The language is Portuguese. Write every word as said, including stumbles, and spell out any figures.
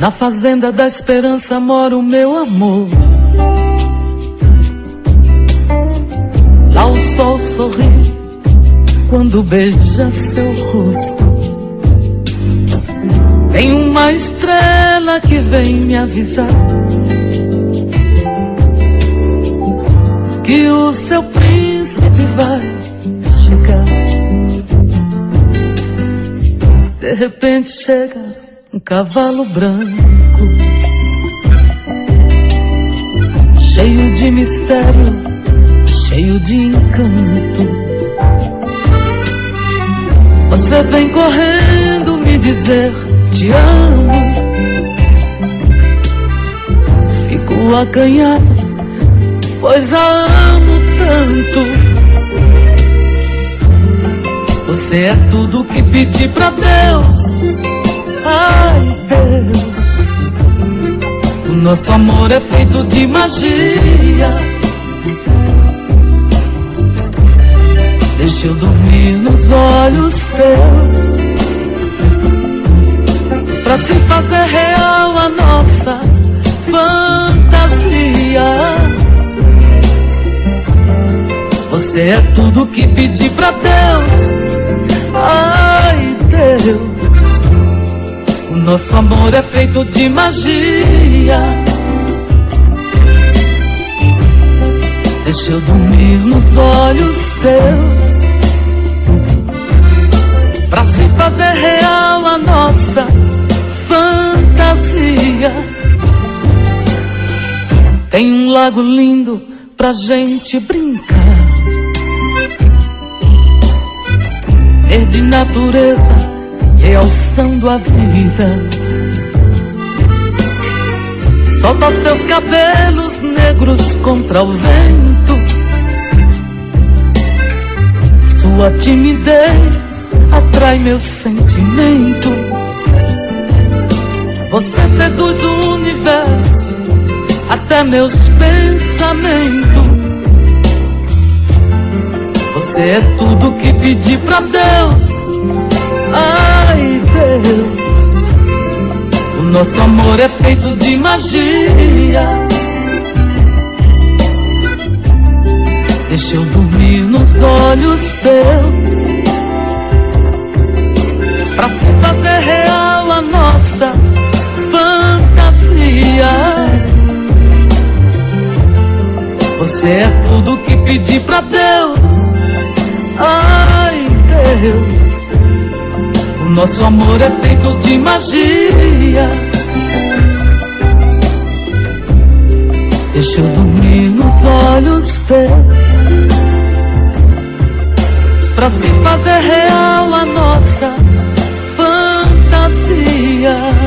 Na fazenda da esperança mora o meu amor. Lá o sol sorri quando beija seu rosto. Tem uma estrela que vem me avisar que o seu príncipe vai chegar. De repente chega um cavalo branco, cheio de mistério, cheio de encanto. Você vem correndo me dizer te amo. Fico acanhado, pois a amo tanto. Você é tudo que pedi pra Deus. Ai, Deus, o nosso amor é feito de magia. Deixa eu dormir nos olhos teus, pra se fazer real a nossa fantasia. Você é tudo que pedi pra Deus. Ai, Deus, o nosso amor é feito de magia. Deixa eu dormir nos olhos teus, pra se fazer real a nossa fantasia. Tem um lago lindo pra gente brincar, verde natureza realçando a vida. Solta seus cabelos negros contra o vento. Sua timidez atrai meus sentimentos. Você seduz o universo, até meus pensamentos. Você é tudo que pedi pra Deus. Ai, Deus, o nosso amor é feito de magia. Deixa eu dormir nos olhos teus, pra se fazer real a nossa fantasia. Você é tudo que pedi pra Deus. Ai, Deus, o nosso amor é feito de magia. Deixa eu dormir nos olhos teus, pra se fazer real a nossa fantasia.